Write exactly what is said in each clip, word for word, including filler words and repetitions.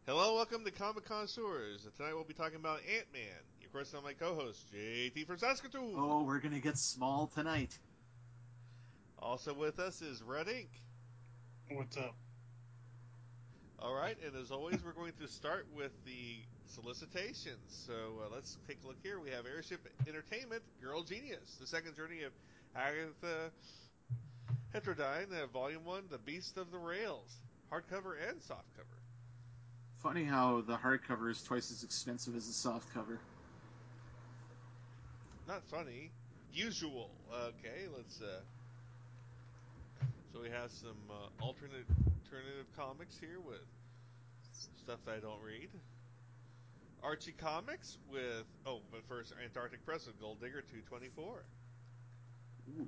Hello, welcome to Comic Connoisseurs. Tonight we'll be talking about Ant-Man. Of course, I'm my co-host, J T from Saskatoon. Oh, we're gonna get small tonight. Also with us is Red Ink. What's up? Alright, and as always, we're going to start with the solicitations. So uh, let's take a look here. We have Airship Entertainment, Girl Genius, the second journey of Agatha Heterodyne, uh, Volume one, The Beast of the Rails, hardcover and softcover. Funny how the hardcover is twice as expensive as the softcover. Not funny. Usual. Okay, let's uh, So we have some uh, alternate alternative comics here with stuff that I don't read. Archie Comics with oh, but first Antarctic Press with Gold Digger two twenty-four. Ooh.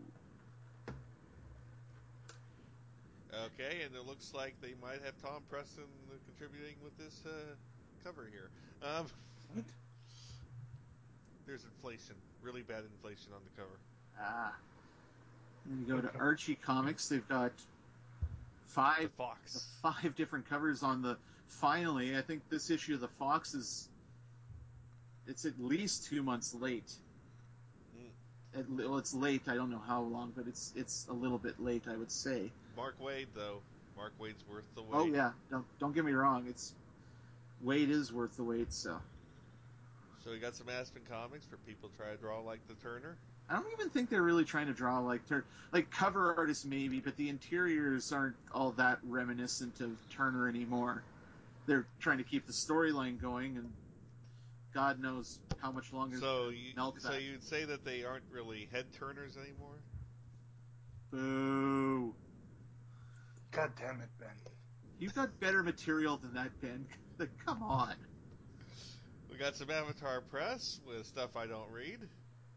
Okay, and it looks like they might have Tom Preston contributing with this uh, cover here. Um, What? there's inflation, really bad inflation on the cover. Ah. Then you go What to cover? Archie Comics. They've got The five, the Fox. five different covers on the. Finally, I think this issue of the Fox is. It's at least two months late. Mm. At, well, it's late. I don't know how long, but it's it's a little bit late, I would say. Mark Waid, though. Mark Waid's worth the Oh wait. yeah, don't don't get me wrong. It's wait is worth the wait. So So we got some Aspen Comics for people try to draw like the Turner. I don't even think they're really trying to draw like Tur- like cover artists maybe, but the interiors aren't all that reminiscent of Turner anymore. They're trying to keep the storyline going, and God knows how much longer they're So going to you milk so that. you'd say that they aren't really head turners anymore? Boo! God damn it, Ben. You've got better material than that, Ben. Come on. We got some Avatar Press with stuff I don't read.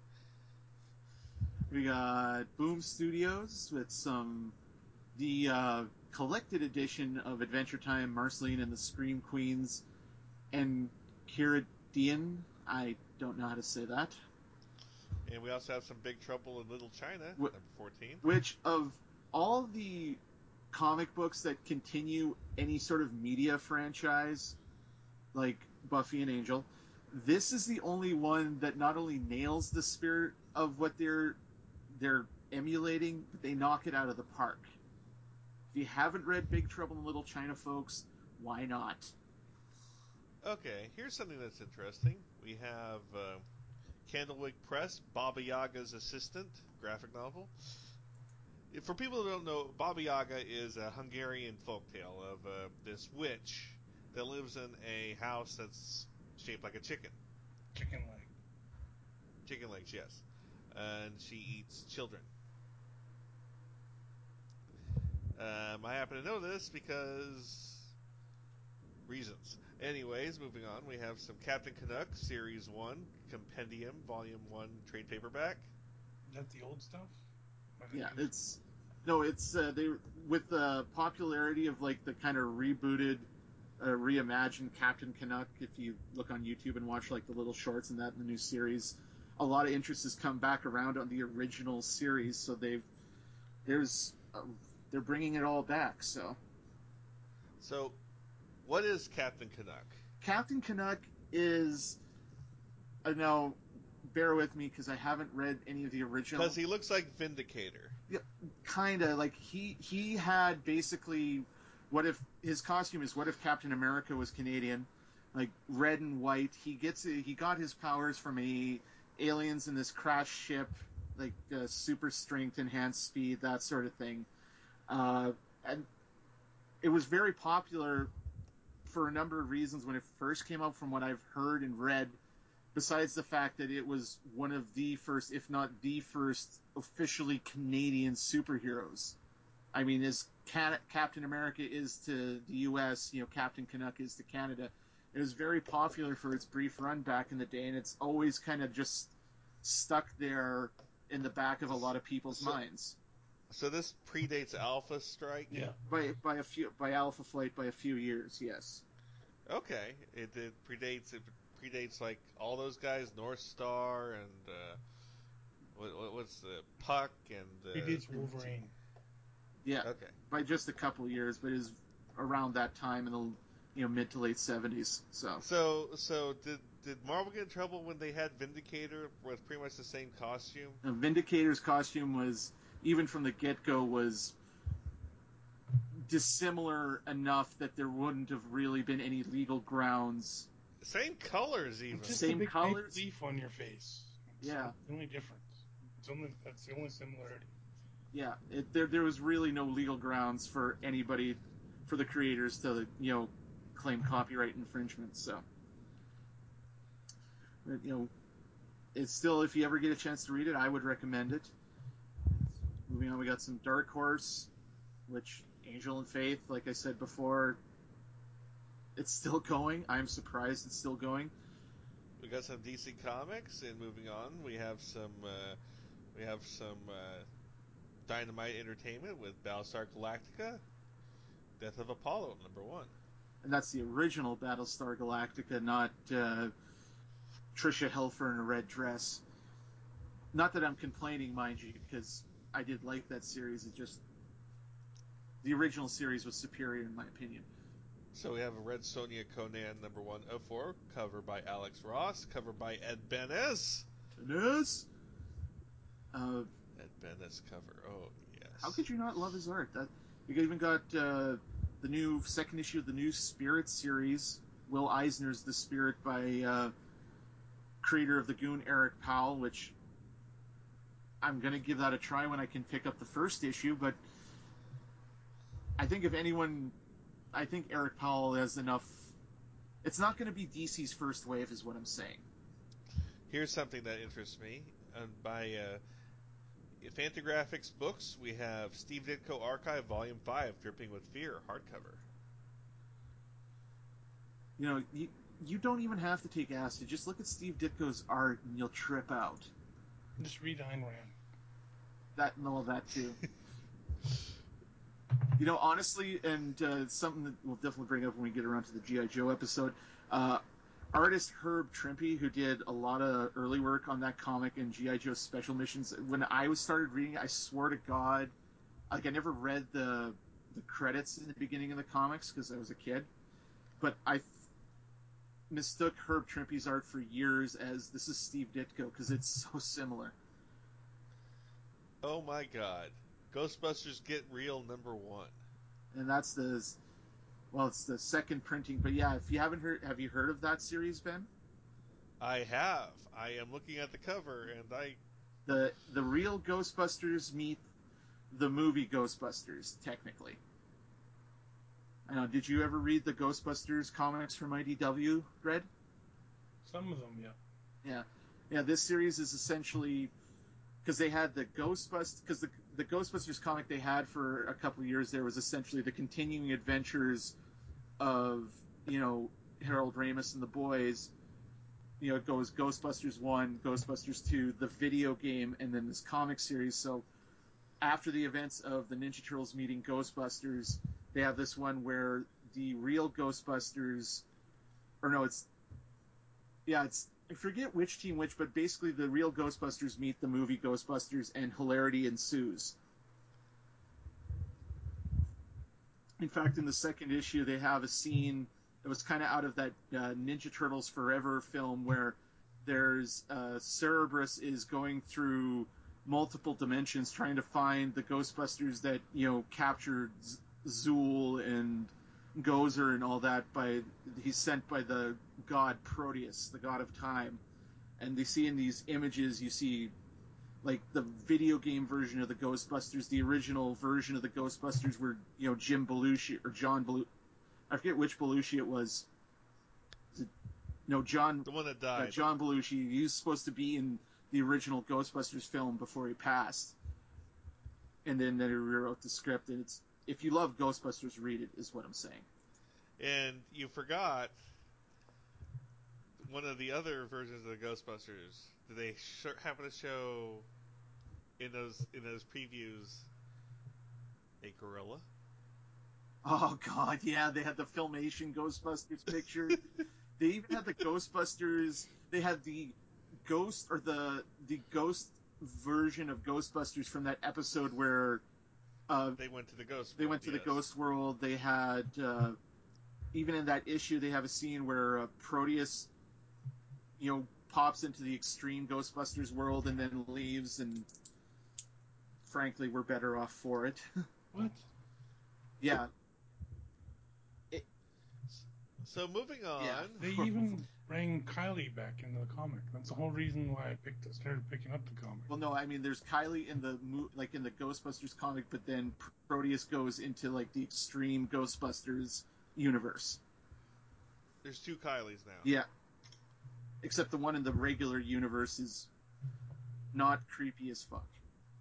We got Boom Studios with some the uh, collected edition of Adventure Time, Marceline and the Scream Queens, and Kiridian. I don't know how to say that. And we also have some Big Trouble in Little China, Wh- number fourteen. Which of all the comic books that continue any sort of media franchise, like Buffy and Angel, this is the only one that not only nails the spirit of what they're they're emulating, but they knock it out of the park. If you haven't read Big Trouble in Little China, folks, why not? Okay, here's something that's interesting. We have uh, Candlewick Press, Baba Yaga's Assistant, graphic novel. For people who don't know, Baba Yaga is a Hungarian folktale of uh, this witch that lives in a house that's shaped like a chicken. Chicken leg. Chicken legs, yes. And she eats children. Um, I happen to know this because reasons. Anyways, moving on, we have some Captain Canuck Series one Compendium Volume one trade paperback. Is that the old stuff? Or the Yeah, new stuff? it's no, it's uh, they with the popularity of like the kind of rebooted, uh, reimagined Captain Canuck. If you look on YouTube and watch like the little shorts and that in the new series, a lot of interest has come back around on the original series. So they've there's uh, they're bringing it all back. So So, what is Captain Canuck? Captain Canuck is uh, now bear with me because I haven't read any of the Because original. he looks like Vindicator. Yeah, kind of like he he had basically what if his costume is what if Captain America was Canadian, like red and white. He gets he got his powers from a aliens in this crash ship, like uh, super strength, enhanced speed, that sort of thing. Uh, and it was very popular for a number of reasons when it first came out, from what I've heard and read. Besides the fact that it was one of the first, if not the first, officially Canadian superheroes. I mean, as Can- Captain America is to the U S, you know, Captain Canuck is to Canada. It was very popular for its brief run back in the day, and it's always kind of just stuck there in the back of a lot of people's So, minds. so this predates Alpha Strike. Yeah. By by a few by Alpha Flight by a few years, yes. Okay, it, it predates it predates like all those guys, North Star and uh, what, what's the Puck and He uh, did Wolverine. Yeah, okay. by just a couple years, but it was around that time in the you know, mid to late seventies. So So, so did did Marvel get in trouble when they had Vindicator with pretty much the same costume? uh, Vindicator's costume was, even from the get go, was dissimilar enough that there wouldn't have really been any legal grounds. Same colors, even. Just Same a big colors? leaf on your face. It's Yeah. the only difference. It's only that's the only similarity. Yeah, it, there there was really no legal grounds for anybody, for the creators to, you know, claim copyright infringement. So, but, you know, it's still, if you ever get a chance to read it, I would recommend it. Moving on, we got some Dark Horse, which Angel and Faith, like I said before, it's still going. I'm surprised it's still going. We got some D C Comics, and moving on, we have some uh, we have some uh, Dynamite Entertainment with Battlestar Galactica, Death of Apollo, number one. And that's the original Battlestar Galactica, not uh, Tricia Helfer in a red dress. Not that I'm complaining, mind you, because I did like that series. It just, the original series was superior in my opinion. So we have a Red Sonja Conan number one oh four, cover by Alex Ross, cover by Ed Benes. Benes? Uh, Ed Benes cover, oh yes. how could you not love his art? That you even got uh, the new second issue of the new Spirit series. Will Eisner's The Spirit by uh, creator of the Goon, Eric Powell, which I'm going to give that a try when I can pick up the first issue, but I think if anyone, I think Eric Powell has enough. It's not going to be D C's first wave, is what I'm saying. Here's something that interests me. Um, by uh, Fantagraphics Books, we have Steve Ditko Archive Volume five, Dripping with Fear, hardcover. You know, you, you don't even have to take acid. Just look at Steve Ditko's art and you'll trip out. Just read Ayn Rand. That and all that too. You know, honestly, and uh, something that we'll definitely bring up when we get around to the G I. Joe episode, uh, artist Herb Trimpe, who did a lot of early work on that comic and G I. Joe Special Missions, when I was started reading it, I swear to God, like I never read the the credits in the beginning of the comics because I was a kid, but I th- mistook Herb Trimpe's art for years as this is Steve Ditko because it's so similar. Oh my god. Ghostbusters Get Real number one. And that's the, well, it's the second printing. But yeah, if you haven't heard, have you heard of that series, Ben? I have. I am looking at the cover, and I... The the real Ghostbusters meet the movie Ghostbusters, technically. I know. Did you ever read the Ghostbusters comics from I D W, Red? Some of them, yeah. Yeah. Yeah, this series is essentially, because they had the Ghostbusters, because the, the Ghostbusters comic they had for a couple of years there was essentially the continuing adventures of, you know, Harold Ramis and the boys. You know, it goes Ghostbusters one, Ghostbusters two, the video game, and then this comic series. So after the events of the Ninja Turtles meeting Ghostbusters, they have this one where the real Ghostbusters, or no, it's, yeah, it's, I forget which team which, but basically the real Ghostbusters meet the movie Ghostbusters and hilarity ensues. In fact, in the second issue, they have a scene that was kind of out of that uh, Ninja Turtles Forever film where there's uh, Cerberus is going through multiple dimensions trying to find the Ghostbusters that, you know, captured Z- Zool and Gozer and all that by, he's sent by the god Proteus, the god of time. And they see in these images, you see like the video game version of the Ghostbusters, the original version of the Ghostbusters where, you know, Jim Belushi or John Belushi, I forget which Belushi it was. was it, no, John. The one that Yeah, died. John Belushi. He was supposed to be in the original Ghostbusters film before he passed, and then they rewrote the script. And it's, if you love Ghostbusters, read it. Is what I'm saying. And you forgot one of the other versions of the Ghostbusters. Did they sh- happen to show in those in those previews a gorilla? Oh God, yeah, they had the Filmation Ghostbusters picture. They even had the Ghostbusters. They had the ghost or the the ghost version of Ghostbusters from that episode where uh, They went to the ghost they world, went to yes. the ghost world. They had uh, even in that issue, they have a scene where uh, Proteus, you know, pops into the extreme Ghostbusters world and then leaves, and frankly, we're better off for it. What? Yeah. So moving on. Yeah. They even bring Kylie back into the comic. That's the whole reason why I picked started picking up the comic. Well, no, I mean, there's Kylie in the mo- like in the Ghostbusters comic, but then Proteus goes into like the extreme Ghostbusters universe. There's two Kylies now. Yeah. Except the one in the regular universe is not creepy as fuck.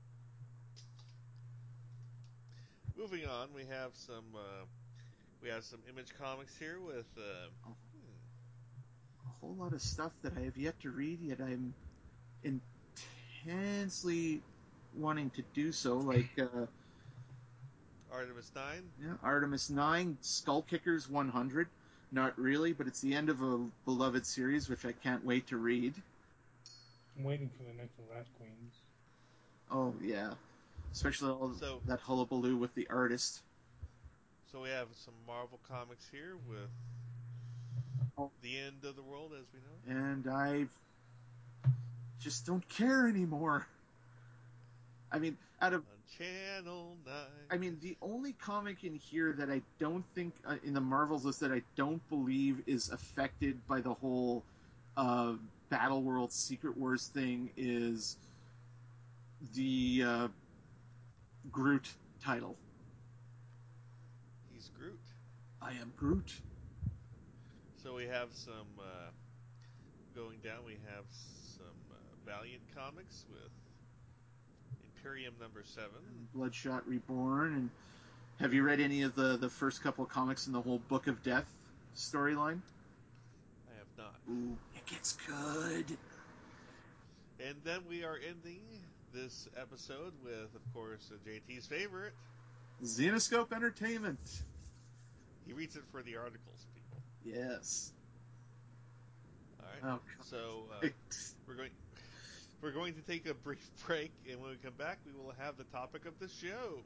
Moving on, we have some uh, we have some Image Comics here with uh, Oh. hmm, A whole lot of stuff that I have yet to read, yet I'm intensely wanting to do so, like uh, Artemis nine. yeah, Artemis nine, Skull Kickers one hundred. Not really, but it's the end of a beloved series, which I can't wait to read. I'm waiting for the next Rat Queens. Oh, yeah. Especially all So that hullabaloo with the artist. so we have some Marvel Comics here with Oh. the end of the world as we know. And I just don't care anymore. I mean, out of On Channel nine. I mean, the only comic in here that I don't think, uh, in the Marvels list, that I don't believe is affected by the whole uh, Battle World Secret Wars thing is the uh, Groot title. He's Groot. I am Groot. So we have some uh, going down. We have some uh, Valiant Comics with Imperium number seven. And Bloodshot Reborn. And have you read any of the, the first couple of comics in the whole Book of Death storyline? I have not. Ooh, it gets good. And then we are ending this episode with, of course, uh, J T's favorite. Xenoscope Entertainment. He reads it for the articles, people. Yes. All right. Oh, So uh, we're going we're going to take a brief break, and when we come back, we will have the topic of the show.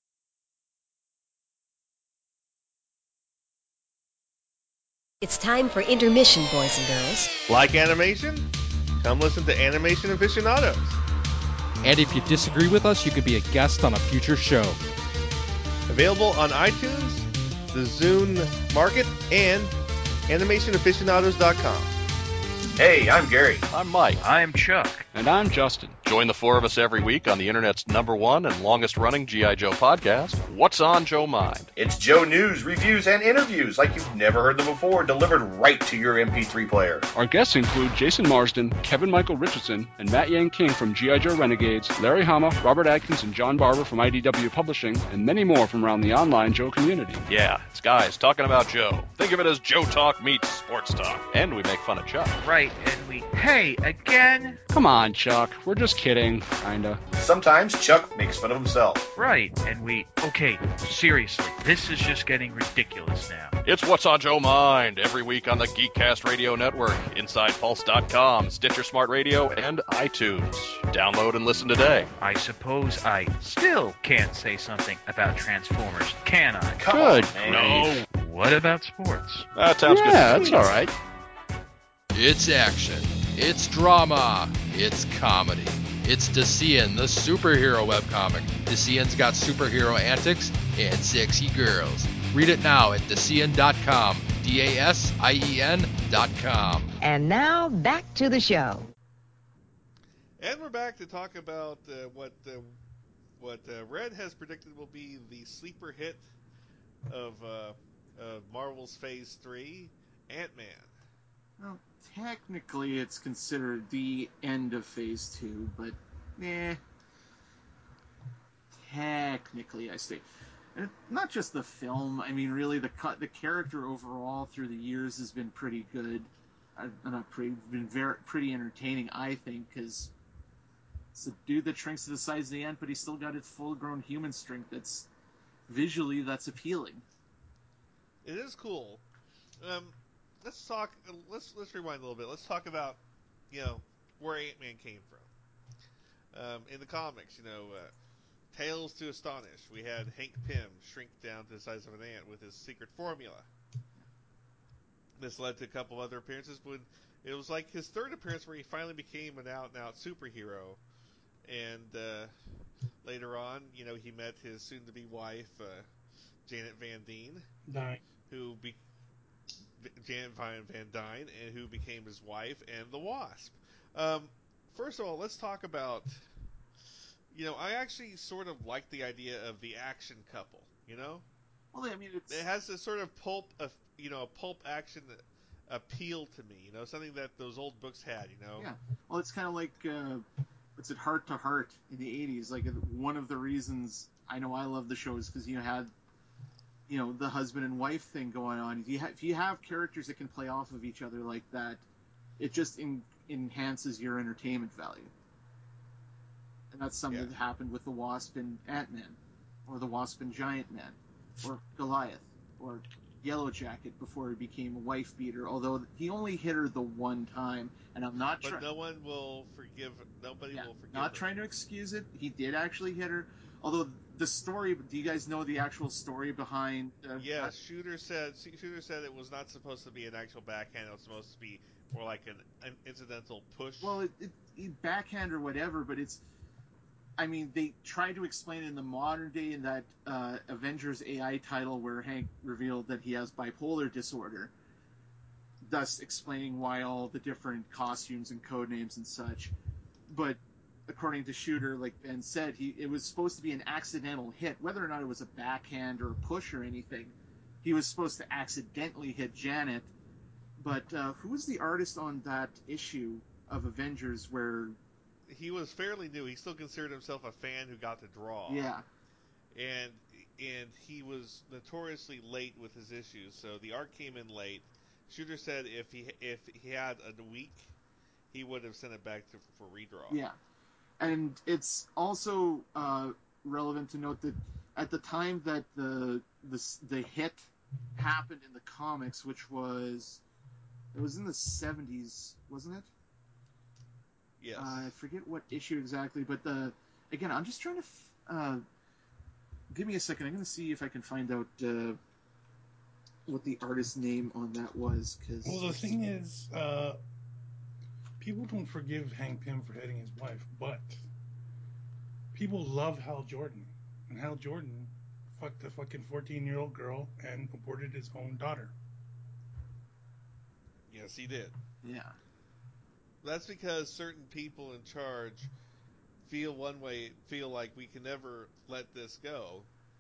It's time for intermission, boys and girls. Like animation? Come listen to Animation Aficionados. And if you disagree with us, you could be a guest on a future show. Available on iTunes, the Zune Market, and animation aficionados dot com. Hey, I'm Gary. I'm Mike. I'm Chuck. And I'm Justin. Join the four of us every week on the internet's number one and longest running G I. Joe podcast, What's on Joe Mind? It's Joe news, reviews, and interviews like you've never heard them before, delivered right to your M P three player. Our guests include Jason Marsden, Kevin Michael Richardson, and Matt Yang King from G I. Joe Renegades, Larry Hama, Robert Adkins, and John Barber from I D W Publishing, and many more from around the online Joe community. Yeah, it's guys talking about Joe. Think of it as Joe Talk meets sports talk. And we make fun of Chuck. Right, and we... Hey, again? Come on, Chuck. We're just kidding. Kinda. Sometimes Chuck makes fun of himself. Right, and we... Okay, seriously, this is just getting ridiculous now. It's What's on Joe Mind every week on the Geekcast Radio Network, Inside Pulse dot com, Stitcher Smart Radio, and iTunes. Download and listen today. I suppose I still can't say something about Transformers, can I? Come Good on, man. No. What about sports? That sounds good. Yeah, to that's me. all right. It's action. It's drama. It's comedy. It's Decian, the superhero webcomic. Decian's got superhero antics and sexy girls. Read it now at Decian dot com. D A S I E N dot com. And now, back to the show. And we're back to talk about uh, what uh, what uh, Red has predicted will be the sleeper hit of uh, uh, Marvel's Phase three, Ant-Man. Well, technically, it's considered the end of Phase Two, but eh. Technically, I say, and not just the film. I mean, really, the cut, the character overall through the years has been pretty good. Uh, not pretty, been very pretty entertaining, I think, because it's a dude that shrinks to the size of the ant, but he's still got his full-grown human strength. That's visually that's appealing. It is cool. Um, let's talk. Let's let's rewind a little bit. Let's talk about you know where Ant-Man came from. Um, in the comics, you know, uh, Tales to Astonish. We had Hank Pym shrink down to the size of an ant with his secret formula. This led to a couple other appearances. When it was like his third appearance, where he finally became an out-and-out superhero, and uh, later on, you know, he met his soon-to-be wife, uh, Janet Van Dyne, Dying. who be Janet Van Van Dyne, and who became his wife, and the Wasp. Um, first of all, let's talk about. You know, I actually sort of like the idea of the action couple. You know, Well, I mean, it's it has this sort of pulp, of you know, pulp action appeal to me. You know, something that those old books had. You know. yeah. Well, it's kind of like uh, what's it, Heart to Heart in the eighties. Like one of the reasons I know I love the show is because you had, you know, the husband and wife thing going on. If you ha- if you have characters that can play off of each other like that, it just in- enhances your entertainment value. And that's something Yeah. that happened with the Wasp and Ant-Man, or the Wasp and Giant Man, or Goliath, or Yellow Jacket before he became a wife beater. Although he only hit her the one time, and I'm not But trying. no one will forgive. Nobody Yeah, will forgive not her. trying to excuse it. He did actually hit her. Although the story, do you guys know the actual story behind? Uh, Yes, that? Shooter said. Shooter said it was not supposed to be an actual backhand. It was supposed to be more like an, an incidental push. Well, it, it, it backhand or whatever, but it's. I mean, they tried to explain it in the modern day in that uh, Avengers A I title where Hank revealed that he has bipolar disorder, thus explaining why all the different costumes and code names and such. But according to Shooter, like Ben said, he it was supposed to be an accidental hit, whether or not it was a backhand or a push or anything. He was supposed to accidentally hit Janet. But uh, who was the artist on that issue of Avengers where? He was fairly new. He still considered himself a fan who got to draw. Yeah. And and he was notoriously late with his issues, so the art came in late. Shooter said if he if he had a week, he would have sent it back to, for redraw. Yeah. And it's also uh, relevant to note that at the time that the the the hit happened in the comics, which was it was in the seventies, wasn't it? Yes. Uh, I forget what issue exactly, but the again, I'm just trying to f- uh, give me a second. I'm going to see if I can find out uh, what the artist's name on that was. Cause Well, the thing is, uh, people don't forgive Hank Pym for hitting his wife, but people love Hal Jordan, and Hal Jordan fucked a fucking fourteen-year-old girl and aborted his own daughter. Yes, he did. Yeah. That's because certain people in charge feel one way, feel like we can never let this go.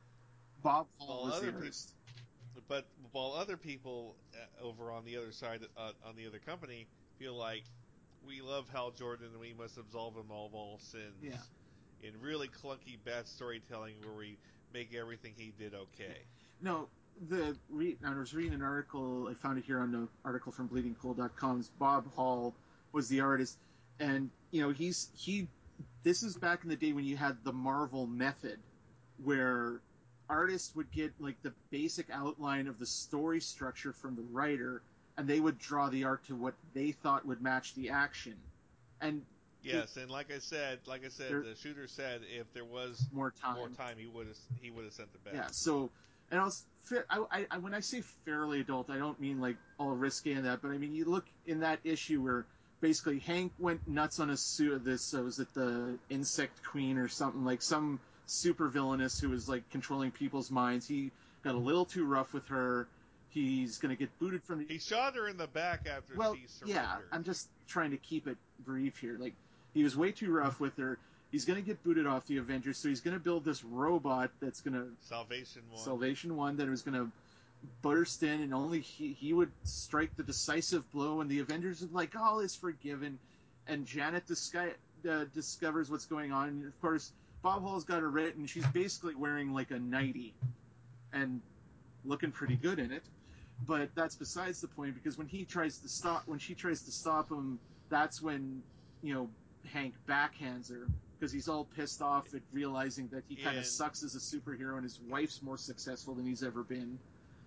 Bob Hall While was other the people, artist. but while other people uh, over on the other side, uh, on the other company, feel like we love Hal Jordan and we must absolve him of all sins. Yeah. In really clunky bad storytelling where we make everything he did okay. No, the re- I was reading an article. I found it here on the article from bleeding cool dot com's Bob Hall was the artist, and you know he's he. This is back in the day when you had the Marvel method, where artists would get like the basic outline of the story structure from the writer, and they would draw the art to what they thought would match the action. And yes, and like I said, like I said, there, the shooter said if there was more time, more time, he would have he would have sent it back. Yeah. So, and I was I, I when I say fairly adult, I don't mean like all risque in that, but I mean you look in that issue where basically Hank went nuts on a suit. This uh, was it the Insect Queen or something, like some super villainous who was like controlling people's minds. He got a little too rough with her. He's gonna get booted from the. He shot her in the back after Well, she surrendered. yeah, I'm just trying to keep it brief here. Like, he was way too rough with her. He's going to get booted off the Avengers, so he's going to build this robot that's going to... Salvation One. Salvation One, that was going to burst in, and only he, he would strike the decisive blow, and the Avengers would be like, all is forgiven. And Janet disci- uh, discovers what's going on. And of course, Bob Hall's got her written. She's basically wearing, like, a nightie. And looking pretty good in it. But that's besides the point, because when he tries to stop, when she tries to stop him, that's when, you know, Hank backhands her, because he's all pissed off at realizing that he kind of And- sucks as a superhero and his wife's more successful than he's ever been.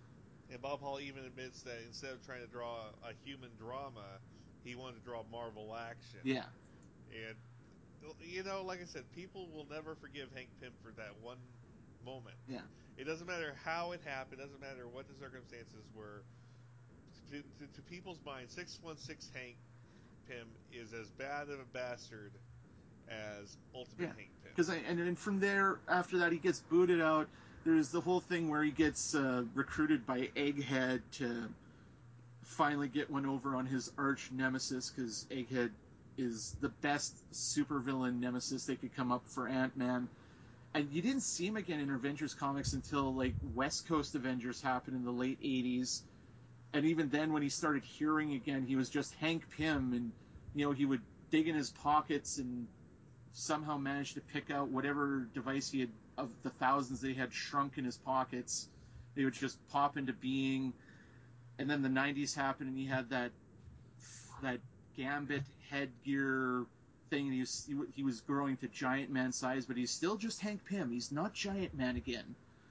And Bob Hall even admits that instead of trying to draw a human drama, he wanted to draw Marvel action. Yeah. And, you know, like I said, people will never forgive Hank Pym for that one moment. Yeah. It doesn't matter how it happened. It doesn't matter what the circumstances were. to, to, to people's minds, six one six Hank Pym is as bad of a bastard as Ultimate Yeah, Hank Pym. because and then from there, after that, he gets booted out. There's the whole thing where he gets uh, recruited by Egghead to finally get one over on his arch nemesis, because Egghead is the best supervillain nemesis they could come up for Ant-Man. And you didn't see him again in Avengers comics until like West Coast Avengers happened in the late eighties. And even then, when he started hearing again, he was just Hank Pym, and you know he would dig in his pockets and somehow managed to pick out whatever device he had of the thousands they had shrunk in his pockets. They would just pop into being. And then the nineties happened, and he had that that Gambit headgear thing. He was, he was growing to Giant Man size, but he's still just Hank Pym. He's not Giant Man again.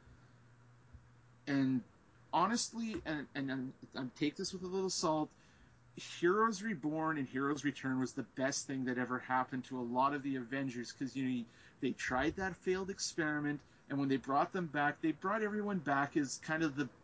And honestly, and, and, and, and take this with a little salt, Heroes Reborn and Heroes Return was the best thing that ever happened to a lot of the Avengers, because you know they tried that failed experiment, and when they brought them back, they brought everyone back as kind of the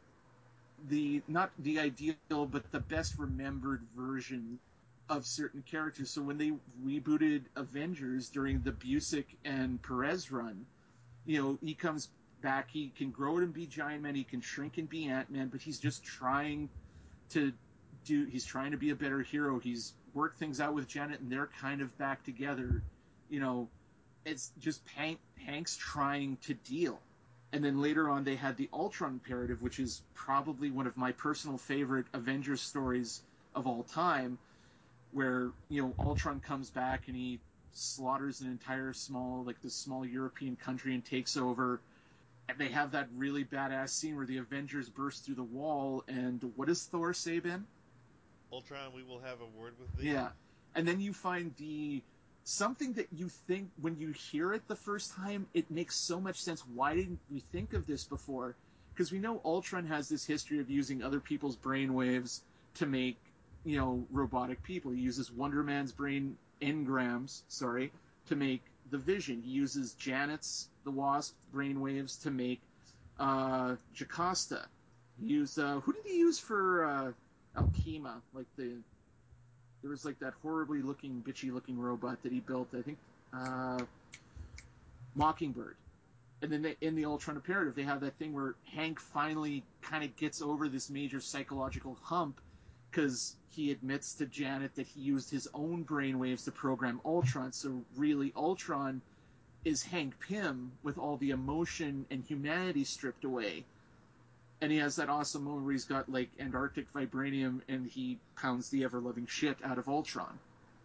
the not the ideal, but the best remembered version of certain characters. So when they rebooted Avengers during the Busiek and Perez run, you know, he comes back, he can grow and be Giant Man, he can shrink and be Ant-Man, but he's just trying to do, he's trying to be a better hero. He's worked things out with Janet, and they're kind of back together. You know, it's just Hank, Hank's trying to deal. And then later on, they had the Ultron Imperative, which is probably one of my personal favorite Avengers stories of all time, where, you know, Ultron comes back and he slaughters an entire small, like this small European country and takes over. And they have that really badass scene where the Avengers burst through the wall, and what does Thor say, Ben? Ultron, we will have a word with thee. Yeah. And then you find the something that you think, when you hear it the first time, it makes so much sense. Why didn't we think of this before? Because we know Ultron has this history of using other people's brainwaves to make, you know, robotic people. He uses Wonder Man's brain engrams, sorry, to make the Vision. He uses Janet's, the Wasp, brainwaves to make uh, Jocasta. He used, uh, who did he use for uh, Alchema? Like the There was like that horribly looking, bitchy looking robot that he built, I think, uh, Mockingbird. And then they, in the Ultron Imperative, they have that thing where Hank finally kind of gets over this major psychological hump, because he admits to Janet that he used his own brainwaves to program Ultron. So really, Ultron is Hank Pym with all the emotion and humanity stripped away. And he has that awesome moment where he's got, like, Antarctic vibranium, and he pounds the ever-loving shit out of Ultron.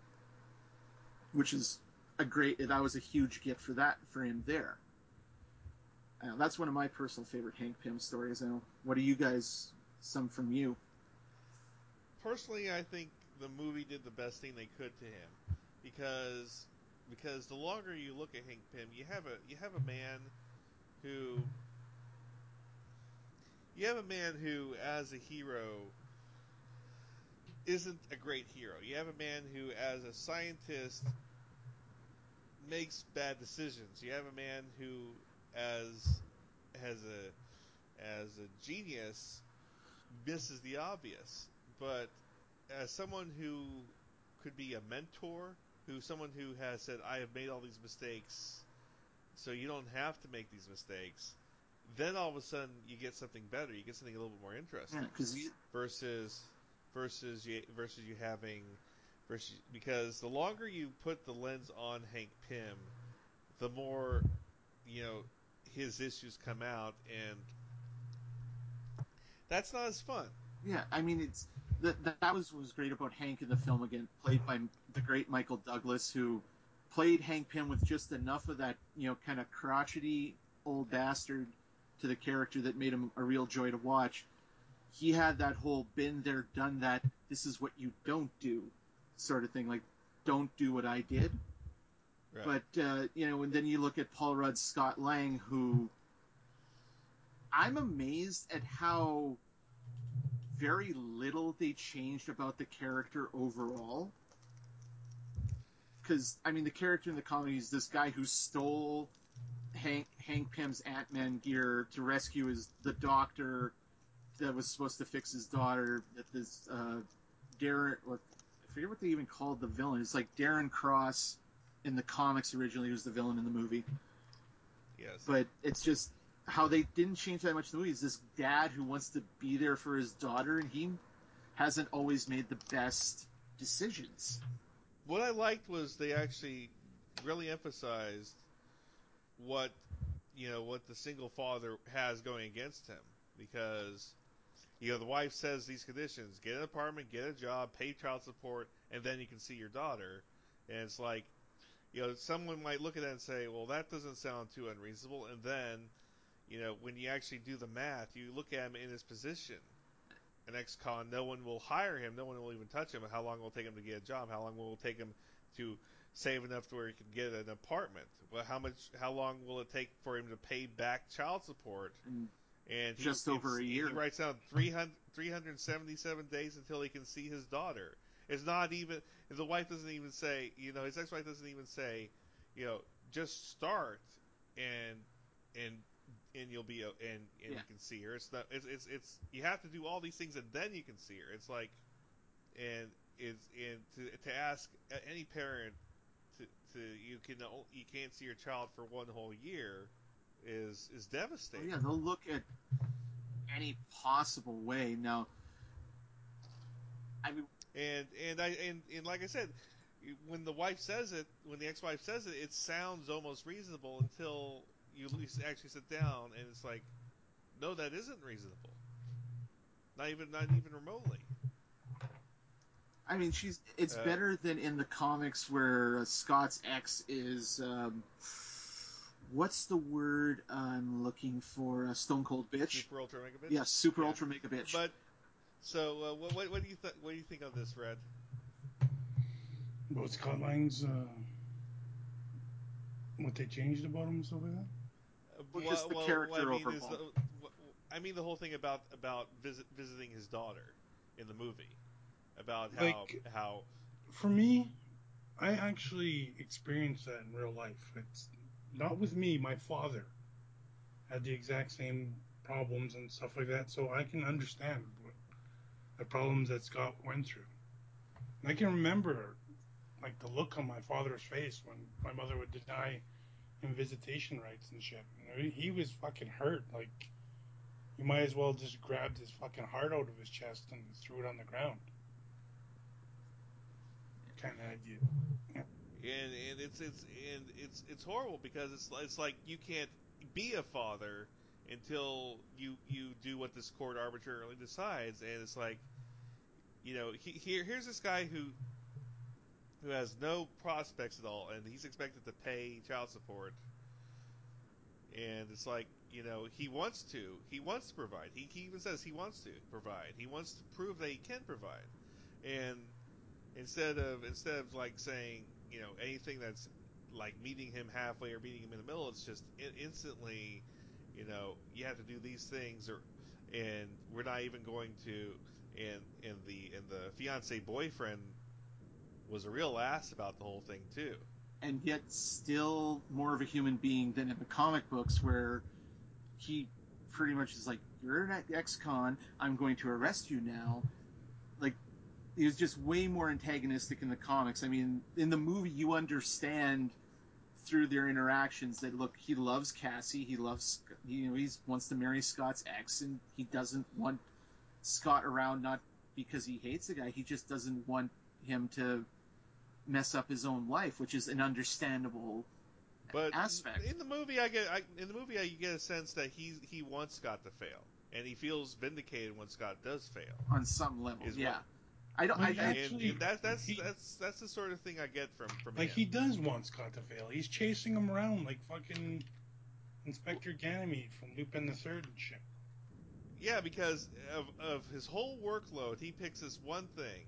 Which is a great... That was a huge gift for that, for him there. Uh, that's one of my personal favorite Hank Pym stories. Now, what do you guys... Some from you? Personally, I think the movie did the best thing they could to him. Because... Because the longer you look at Hank Pym, you have a... You have a man who... You have a man who, as a hero, isn't a great hero. You have a man who, as a scientist, makes bad decisions. You have a man who, as as a as a genius, misses the obvious. But as someone who could be a mentor, who someone who has said, "I have made all these mistakes, so you don't have to make these mistakes." Then all of a sudden you get something better. You get something a little bit more interesting. Yeah, because you... versus versus you versus you having versus because the longer you put the lens on Hank Pym, the more, you know, his issues come out, and that's not as fun. Yeah, I mean, it's that that was what was great about Hank in the film, again, played by the great Michael Douglas, who played Hank Pym with just enough of that, you know, kind of crotchety old bastard to the character that made him a real joy to watch. He had that whole been there, done that, this is what you don't do sort of thing, like, don't do what I did. Right. But, uh, you know, and then you look at Paul Rudd's Scott Lang, who I'm amazed at how very little they changed about the character overall. Because, I mean, the character in the comedy is this guy who stole Hank, Hank Pym's Ant-Man gear to rescue his, the Doctor, that was supposed to fix his daughter. That this uh, Darren, what, I forget what they even called the villain. It's like Darren Cross in the comics originally was the villain in the movie. Yes. But it's just how they didn't change that much in the movie. Is this dad who wants to be there for his daughter, and he hasn't always made the best decisions. What I liked was they actually really emphasized what you know what the single father has going against him, because you know the wife says these conditions: get an apartment, get a job, pay child support, and then you can see your daughter. And it's like, you know, someone might look at that and say, well, that doesn't sound too unreasonable. And then, you know, when you actually do the math, you look at him in his position. An ex-con, no one will hire him, no one will even touch him. How long will it take him to get a job? How long will it take him to save enough to where he can get an apartment? Well, how much? How long will it take for him to pay back child support? And And he, just over a year. He writes down three hundred, three hundred seventy-seven days until he can see his daughter. It's not even. The wife doesn't even say. You know, his ex-wife doesn't even say. You know, just start and and and you'll be and and Yeah. you can see her. It's not. It's, it's it's you have to do all these things and then you can see her. It's like, and it's and to to ask any parent to to you can you can't see your child for one whole year is is Oh, devastating. yeah, they'll look at any possible way. Now, I mean, And and I and, and like I said, when the wife says it, when the ex-wife says it, it sounds almost reasonable until you actually sit down and it's like, no, that isn't reasonable. Not even not even remotely. I mean, she's. It's Uh, better than in the comics where uh, Scott's ex is. Um, what's the word I'm looking for? A stone cold bitch. Super ultra mega bitch. Yeah, super Yeah. ultra mega bitch. But so uh, what, what what do you th- what do you think of this, Red? About Scott Lang's, uh, what they changed about him and stuff like that? Uh, Well, well, just the well, character I mean, is overhaul. the, wh- I mean the whole thing about about visit, visiting his daughter in the movie, about how Like- how For me, I actually experienced that in real life. It's not with me. My father had the exact same problems and stuff like that, so I can understand what, the problems that Scott went through. And I can remember, like, the look on my father's face when my mother would deny him visitation rights and shit. You know, he, he was fucking hurt. Like, you might as well just grabbed his fucking heart out of his chest and threw it on the ground. Kind of idea. and and it's it's and it's it's horrible because it's it's like you can't be a father until you you do what this court arbitrarily decides, and it's like, you know, he, here here's this guy who who has no prospects at all, and he's expected to pay child support, and it's like, you know, he wants to he wants to provide. He, he even says he wants to provide. He wants to prove that he can provide, and instead of instead of like saying, you know, anything that's like meeting him halfway or meeting him in the middle, it's just instantly, you know, you have to do these things, or and we're not even going to. And and the and the fiance boyfriend was a real ass about the whole thing too. And yet still more of a human being than in the comic books, where he pretty much is like, you're an ex-con, I'm going to arrest you now. Like, he was just way more antagonistic in the comics. I mean, in the movie, you understand through their interactions that, look, he loves Cassie, he loves, you know, he wants to marry Scott's ex, and he doesn't want Scott around, not because he hates the guy, he just doesn't want him to mess up his own life, which is an understandable but aspect. In the movie, I get I, in the movie, I, you get a sense that he he wants Scott to fail, and he feels vindicated when Scott does fail On some level, is yeah. what, I don't. Well, I, he I, actually- and, and that, that's he- that's that's the sort of thing I get from from Like, him. he does want Scott to fail. He's chasing him around like fucking Inspector Ganymede from Lupin the Third and shit. Yeah, because of of his whole workload, he picks this one thing.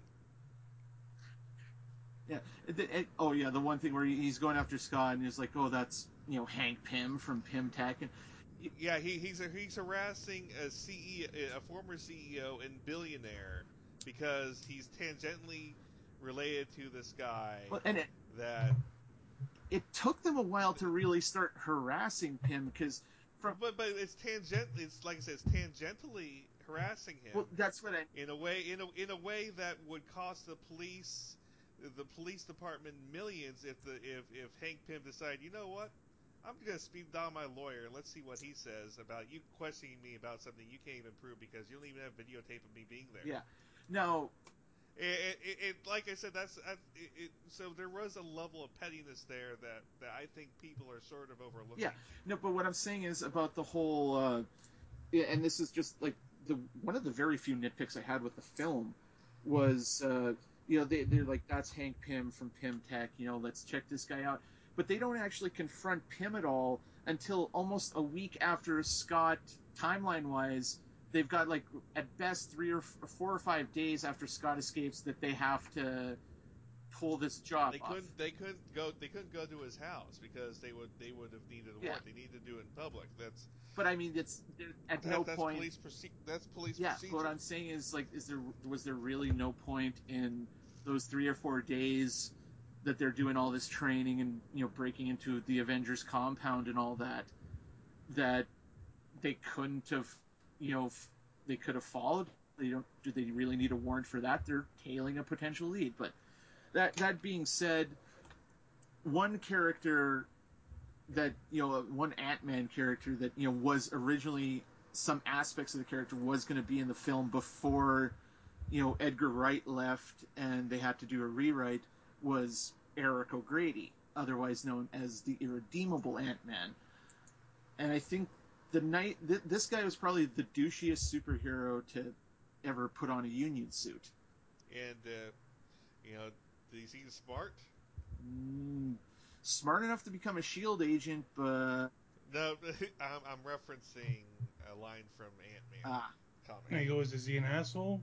yeah. The- it- oh yeah, the one thing where he's going after Scott and he's like, oh, that's, you know, Hank Pym from Pym Tech, and Yeah, he, he's he's harassing a C E O, a former C E O and billionaire, because he's tangentially related to this guy. well, and it, that it took them a while to really start harassing Pym, because from but but it's tangent. It's like I said, it's tangentially harassing him. Well, that's what I. In a way, in a in a way that would cost the police, the police department millions if the if if Hank Pym decided, you know what, I'm gonna speed dial my lawyer. Let's see what he says about you questioning me about something you can't even prove because you don't even have videotape of me being there. Yeah. Now. It, it, it like I said, that's it, it, so there was a level of pettiness there that, that I think people are sort of overlooking. Yeah. No, but what I'm saying is about the whole, uh, and this is just like the one of the very few nitpicks I had with the film was, uh, you know, they, they're like, that's Hank Pym from Pym Tech, you know, let's check this guy out. But they don't actually confront Pym at all until almost a week after Scott, timeline-wise, they've got like at best three or f- four or five days after Scott escapes that they have to pull this job They off. couldn't. They couldn't go. They couldn't go to his house because they would. They would have needed a warrant. Yeah. They need to do it in public. That's. But I mean, it's at that, no that's point. Police proce- that's police yeah, procedure. what I'm saying is like, is there was there really no point in those three or four days that they're doing all this training and you know breaking into the Avengers compound and all that that they couldn't have you know f- they could have followed. They don't. Do they really need a warrant for that? They're tailing a potential lead. But that that being said, one character that you know one Ant-Man character that you know was originally some aspects of the character was going to be in the film before you know Edgar Wright left and they had to do a rewrite was Eric O'Grady, otherwise known as the Irredeemable Ant-Man. And I think the night th- this guy was probably the douchiest superhero to ever put on a Union suit. And uh, you know, did he seem smart? Mm, smart enough to become a SHIELD agent, but No, I'm, I'm referencing a line from Ant-Man ah, comic. And he goes, "Is he an asshole?"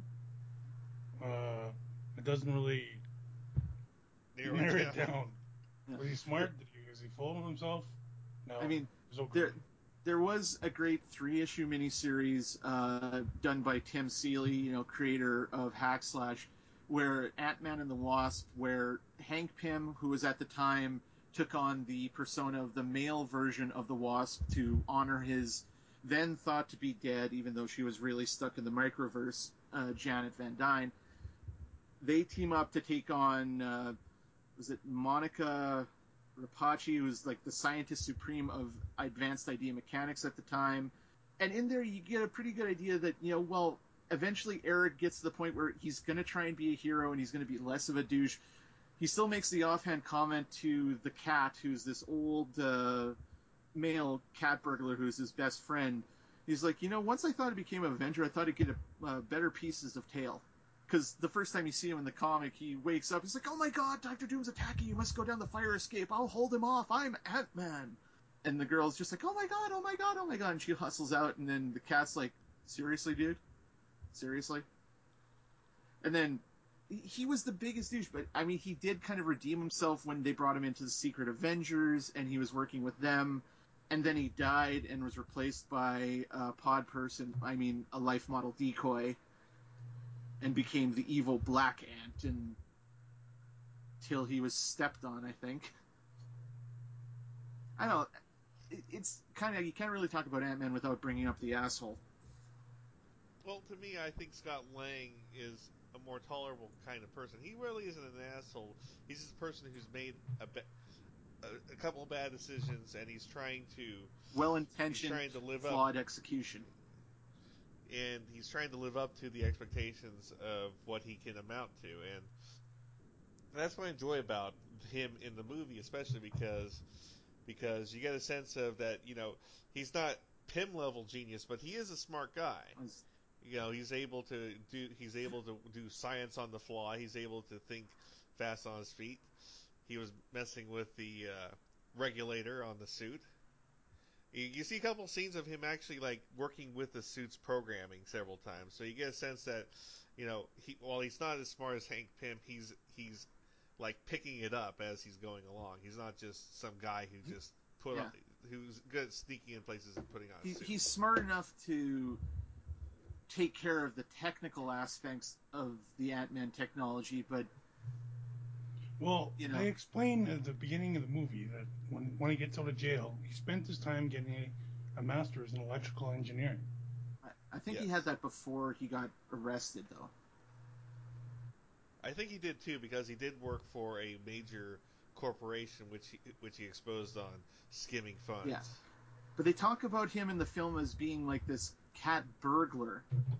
Uh, it doesn't really narrow, narrow it it down. down. Yeah. Was he smart? Did he, was he full of himself? No. I mean, it was okay. there there was a great three-issue miniseries uh, done by Tim Seeley, you know, creator of Hackslash, where Ant-Man and the Wasp, where Hank Pym, who was at the time, took on the persona of the male version of the Wasp to honor his then thought to be dead, even though she was really stuck in the microverse, uh, Janet Van Dyne. They team up to take on, uh, was it Monica Rapace, who's like the scientist supreme of advanced idea mechanics at the time. And in there, you get a pretty good idea that, you know, well, eventually Eric gets to the point where he's going to try and be a hero and he's going to be less of a douche. He still makes the offhand comment to the cat, who's this old uh, male cat burglar who's his best friend. He's like, you know, once I thought I became an Avenger, I thought I'd get a, uh, better pieces of tail. Because the first time you see him in the comic, he wakes up, he's like, oh my god, Doctor Doom's attacking, you must go down the fire escape, I'll hold him off, I'm Ant-Man. And the girl's just like, oh my god, oh my god, oh my god, and she hustles out, and then the cat's like, seriously, dude? Seriously? And then, he was the biggest douche, but, I mean, he did kind of redeem himself when they brought him into the Secret Avengers, and he was working with them, and then he died and was replaced by a pod person, I mean, a life model decoy, and became the evil Black Ant until he was stepped on, I think. I don't know. It, it's kind of, you can't really talk about Ant-Man without bringing up the asshole. Well, to me, I think Scott Lang is a more tolerable kind of person. He really isn't an asshole. He's just a person who's made a, ba- a, a couple of bad decisions, and he's trying to well-intentioned, he's trying to live flawed up, execution. And he's trying to live up to the expectations of what he can amount to, and that's what I enjoy about him in the movie, especially because because you get a sense of that, you know, he's not Pym level genius, but he is a smart guy. You know, he's able to do he's able to do science on the fly. He's able to think fast on his feet. He was messing with the uh, regulator on the suit. You, you see a couple scenes of him actually like working with the suit's programming several times, so you get a sense that, you know, he, while he's not as smart as Hank Pym, he's he's like picking it up as he's going along. He's not just some guy who just put yeah. on, who's good at sneaking in places and putting on a he, suit. He's smart enough to take care of the technical aspects of the Ant-Man technology, but well, you know, they explain at the beginning of the movie that when when he gets out of jail, he spent his time getting a, a master's in electrical engineering. I, I think Yes. he had that before he got arrested, though. I think he did too, because he did work for a major corporation, which he, which he exposed on skimming funds. Yeah. But they talk about him in the film as being like this cat burglar.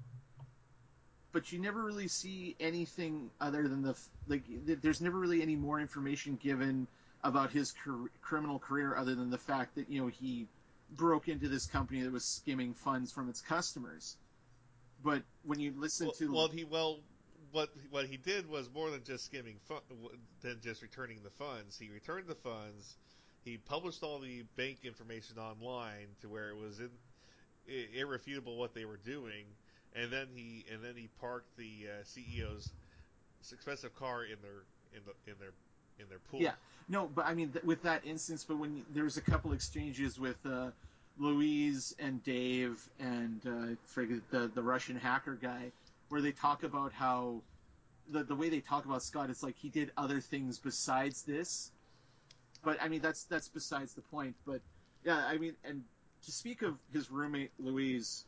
But you never really see anything other than the like. There's never really any more information given about his cr- criminal career other than the fact that you know he broke into this company that was skimming funds from its customers. But when you listen well, to well, he well, what what he did was more than just skimming fun, than just returning the funds. He returned the funds. He published all the bank information online to where it was in, irrefutable what they were doing, and then he and then he parked the uh, C E O's expensive car in their in the in their in their pool. Yeah, no, but I mean th- with that instance, but when you, there's a couple exchanges with uh, Louise and Dave and uh, frig- the the Russian hacker guy, where they talk about how the the way they talk about Scott, it's like he did other things besides this. But I mean that's that's besides the point. But yeah, I mean, and to speak of his roommate Louise.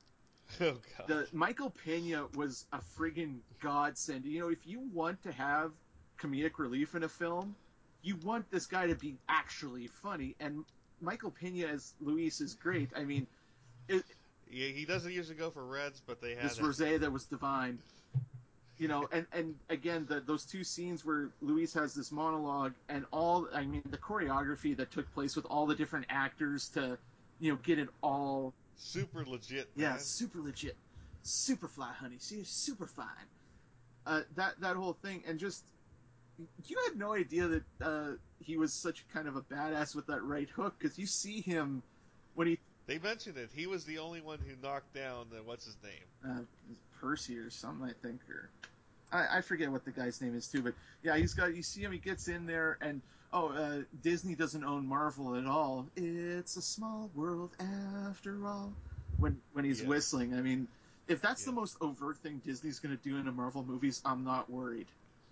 Oh God. The Michael Pena was a friggin' godsend. You know, if you want to have comedic relief in a film, you want this guy to be actually funny. And Michael Pena as Luis is great. I mean, it, yeah, he doesn't usually go for reds, but they had this rosé that was divine. You know, and, and again, the, those two scenes where Luis has this monologue and all, I mean, the choreography that took place with all the different actors to, you know, get it all. Super legit, man. Yeah, super legit. Super fly, honey. She's super fine. Uh, that that whole thing, and just you had no idea that uh, he was such kind of a badass with that right hook, because you see him when he. They mentioned it. He was the only one who knocked down the what's his name, Uh, Percy or something, I think, or I, I forget what the guy's name is too, but yeah, he's got. You see him, he gets in there, and oh, uh, Disney doesn't own Marvel at all. It's a small world after all. When when he's yes. whistling, I mean, if that's yes. the most overt thing Disney's going to do in a Marvel movies, I'm not worried.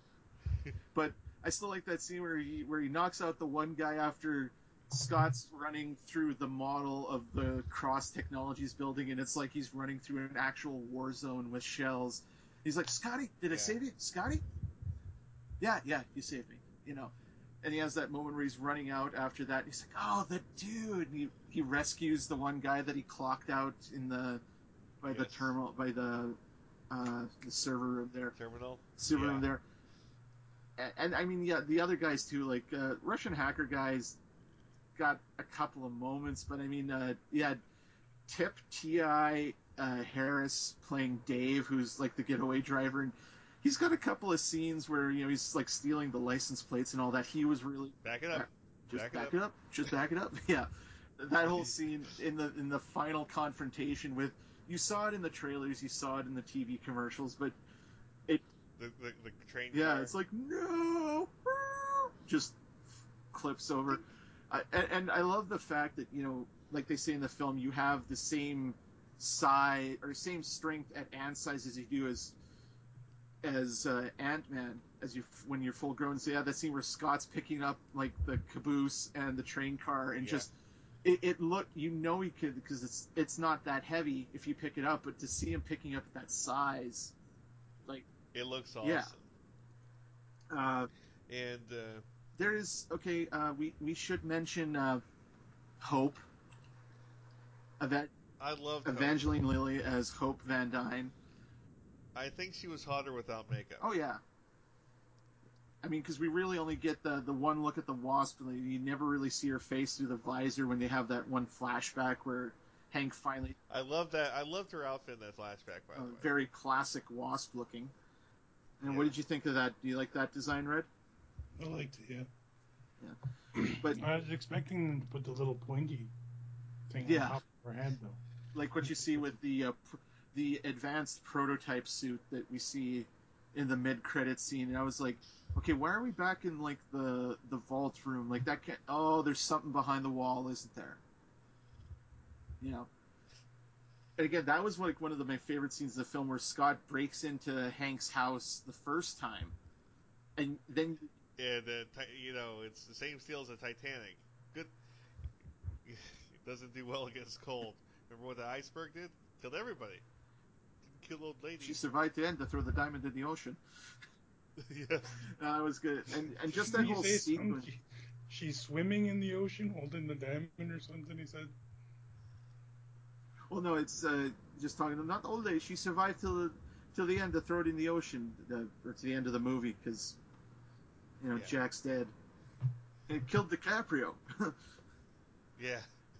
But I still like that scene where he where he knocks out the one guy after Scott's running through the model of the Cross Technologies building, and it's like he's running through an actual war zone with shells. He's like, Scotty, did I yeah. save you? Scotty? Yeah, yeah, you saved me. You know. And he has that moment where he's running out after that. And he's like, oh, the dude. And he, he rescues the one guy that he clocked out in the by yes. the terminal by the uh, the server room there. Terminal. Server yeah. room there. And, and I mean, yeah, the other guys too. Like uh, Russian hacker guys got a couple of moments, but I mean, uh, yeah, Tip T I uh, Harris playing Dave, who's like the getaway driver, and he's got a couple of scenes where you know he's like stealing the license plates and all that. He was really back it up. Uh, just back, back, it, up. it up. Just back it up. Yeah, that whole scene in the in the final confrontation with you saw it in the trailers, you saw it in the T V commercials, but it the the, the train. yeah, car. it's like no, just clips over. I, and, and I love the fact that you know, like they say in the film, you have the same size or same strength at ant size as you do as as uh, Ant-Man as you when you're full grown. So yeah, that scene where Scott's picking up like the caboose and the train car and yeah. just it, it look you know he could because it's it's not that heavy if you pick it up, but to see him picking up that size, like it looks awesome. Yeah. Uh, and uh, there is okay. Uh, we we should mention uh, Hope. Eva- I loved Evangeline Hope. Lilly as Hope Van Dyne. I think she was hotter without makeup. Oh yeah. I mean, because we really only get the the one look at the Wasp. You never really see her face through the visor when they have that one flashback where Hank finally. I love that. I loved her outfit in that flashback. By uh, the way, very classic Wasp looking. And yeah. what did you think of that? Do you like that design, Red? I liked it, yeah. Yeah. But I was expecting them to put the little pointy thing Yeah. on top of her head, though. like what you see with the uh, pr- the advanced prototype suit that we see in the mid credit scene, and I was like, okay, why are we back in like the the vault room? Like that can't. Oh, there's something behind the wall, isn't there? You know. And again, that was like one of the, my favorite scenes of the film, where Scott breaks into Hank's house the first time, and then and uh, you know it's the same steel as the Titanic. Good. It doesn't do well against cold. Remember what the iceberg did? Killed everybody. kill old ladies. She survived the end to throw the diamond in the ocean. Yes. That was good. And and just that Didn't he whole say sequence. something? She's swimming in the ocean holding the diamond or something, he said. Well, no, it's uh, just talking to not the old lady. She survived till the till the end to throw it in the ocean, uh, or to the end of the movie, because you know Yeah. Jack's dead. And it killed DiCaprio. Yeah.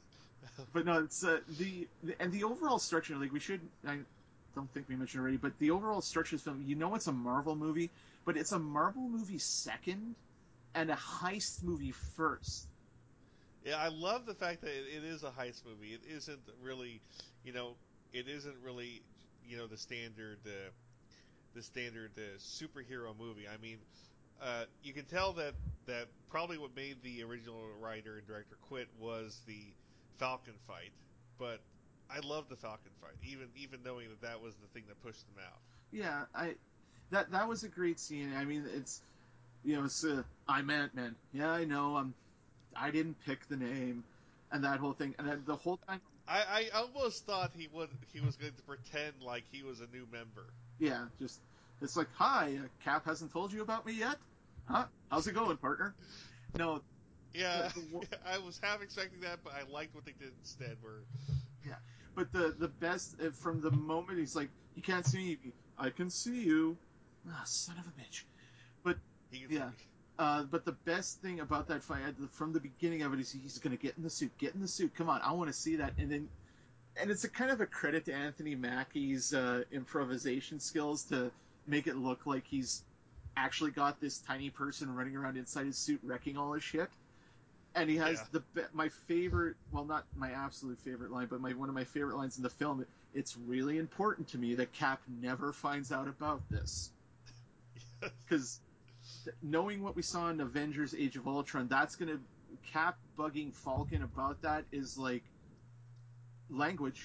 But no, it's uh, the, the and the overall structure. Like we should, I don't think we mentioned already, but the overall structure of the film. You know, it's a Marvel movie, but it's a Marvel movie second, and a heist movie first. Yeah, I love the fact that it, it is a heist movie. It isn't really, you know, it isn't really, you know, the standard, uh, the standard uh, superhero movie. I mean, uh, you can tell that that probably what made the original writer and director quit was the Falcon fight. But I love the Falcon fight, even even knowing that that was the thing that pushed them out. Yeah, I that that was a great scene. I mean, it's you know, it's, uh, I'm Ant-Man. Yeah, I know. I'm I didn't pick the name, and that whole thing, and then the whole time. I, I almost thought he would he was going to pretend like he was a new member. Yeah, just it's like, hi, uh, Cap hasn't told you about me yet, huh? How's it going, partner? No. Yeah, the, the, I was half expecting that, but I liked what they did instead. Where yeah, but the the best uh, from the moment he's like, you can't see me, I can see you. Ah, son of a bitch. But he can yeah. Uh, but the best thing about that fight from the beginning of it is he's going to get in the suit, get in the suit. Come on, I want to see that. And then, and it's a kind of a credit to Anthony Mackie's uh, improvisation skills to make it look like he's actually got this tiny person running around inside his suit wrecking all his shit. And he has yeah. the my favorite, well, not my absolute favorite line, but my one of my favorite lines in the film. It's really important to me that Cap never finds out about this, because. Knowing what we saw in Avengers: Age of Ultron, that's gonna Cap bugging Falcon about that is like language.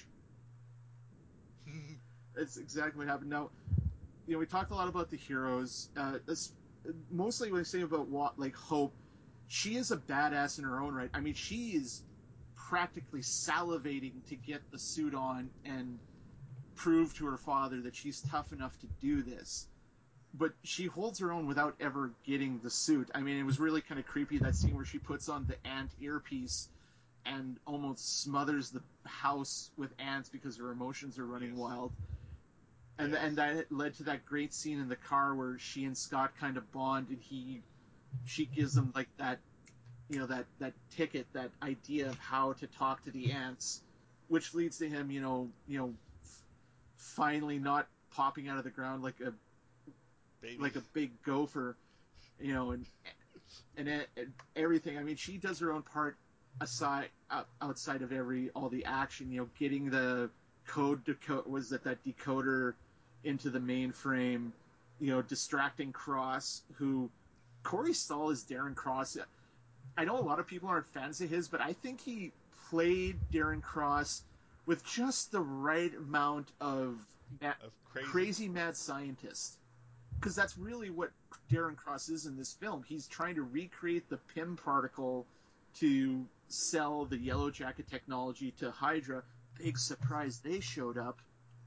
It's exactly what happened. Now, you know, we talked a lot about the heroes. Uh, this, mostly when I say about what, like Hope, she is a badass in her own right. I mean, she is practically salivating to get the suit on and prove to her father that she's tough enough to do this. But she holds her own without ever getting the suit. I mean, it was really kind of creepy, that scene where she puts on the ant earpiece and almost smothers the house with ants because her emotions are running yes. wild. And yes. and that led to that great scene in the car where she and Scott kind of bond, and he she gives him like that, you know, that that ticket, that idea of how to talk to the ants, which leads to him, you know, you know, f- finally not popping out of the ground like a Baby. like a big gopher, you know, and and, and everything. I mean, she does her own part aside outside of every all the action. You know, getting the code decode was that that decoder into the mainframe. You know, distracting Cross, who Corey Stoll is Darren Cross. I know a lot of people aren't fans of his, but I think he played Darren Cross with just the right amount of, ma- of crazy. crazy mad scientist. Because that's really what Darren Cross is in this film. He's trying to recreate the P I M particle to sell the Yellow Jacket technology to Hydra. Big surprise, they showed up.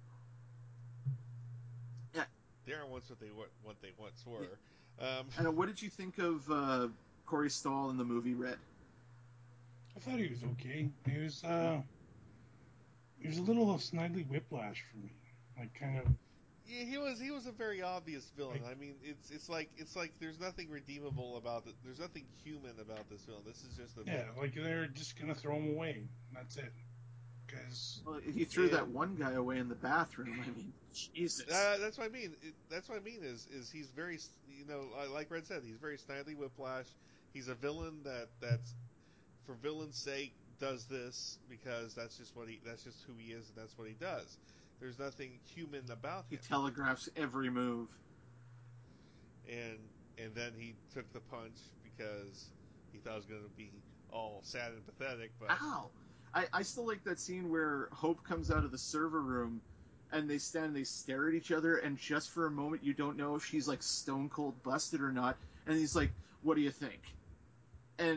Yeah. Darren wants what they what, what they once were. Yeah. Um, and what did you think of uh, Corey Stoll in the movie Red? I thought he was okay. He was uh, he was a little Snidely Whiplash for me, like kind of. Yeah, he was he was a very obvious villain. Like, I mean, it's it's like it's like there's nothing redeemable about it. There's nothing human about this film. This is just a yeah, thing. like they're just gonna throw him away. That's it. Because well, he threw and, that one guy away in the bathroom. I mean, Jesus. Uh, that's what I mean. It, that's what I mean is is he's very you know like Red said, he's very Snidely Whiplash. He's a villain that that's for villain's sake does this because that's just what he that's just who he is and that's what he does. There's nothing human about He him. telegraphs every move. And and then he took the punch because he thought it was going to be all sad and pathetic. But ow! I, I still like that scene where Hope comes out of the server room and they stand and they stare at each other, and just for a moment you don't know if she's like stone cold busted or not. And he's like, "What do you think?" And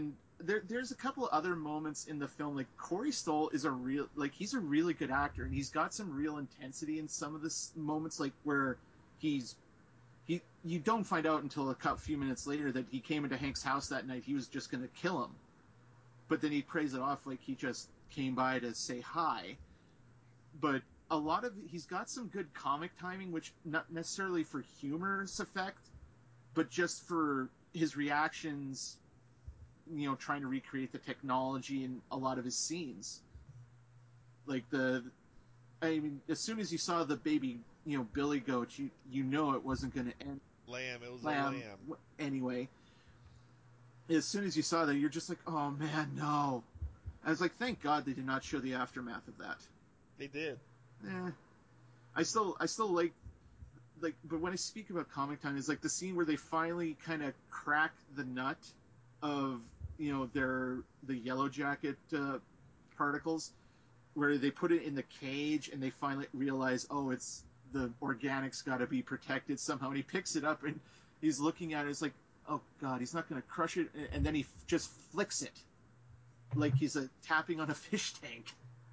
there, there's a couple of other moments in the film. Like Corey Stoll is a real, like he's a really good actor, and he's got some real intensity in some of the s- moments, like where he's he. You don't find out until a couple, few minutes later that he came into Hank's house that night. He was just going to kill him, but then he prays it off like he just came by to say hi. But a lot of he's got some good comic timing, which not necessarily for humor's effect, but just for his reactions, you know, trying to recreate the technology in a lot of his scenes. Like the, I mean, as soon as you saw the baby, you know, Billy goat, you you know it wasn't going to end. Lamb, it was Lamb. a lamb. Anyway, as soon as you saw that, you're just like, oh man, no. I was like, thank God they did not show the aftermath of that. They did. Eh. I still, I still like, like, but when I speak about comic time, it's like the scene where they finally kind of crack the nut of, you know, their the Yellow Jacket uh, particles, where they put it in the cage and they finally realize, oh, it's the organics got to be protected somehow. And he picks it up and he's looking at it. It's like, oh God, he's not going to crush it. And then he f- just flicks it like he's a tapping on a fish tank.